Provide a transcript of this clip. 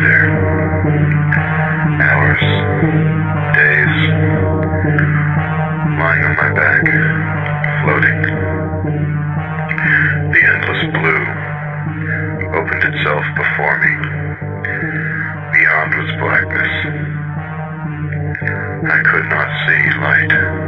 there. Hours, days, lying on my back, floating. The endless blue opened itself before me. Beyond was blackness. I could not see light.